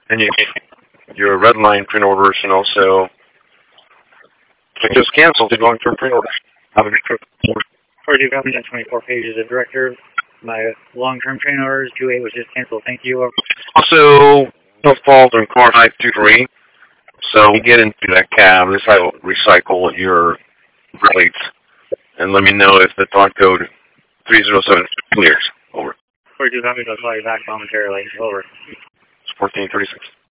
and you your red line print orders, and also I just canceled the long-term print orders. Have a good trip. 42 copies on 24 pages of director. My long-term train orders, 2A was just canceled. Thank you. Also, no fault on car type 23. So we get into that cab. This I will recycle your plates and let me know if the thought code 307 clears. Over. 42 copies, I'll call you back momentarily. Over. It's 1436.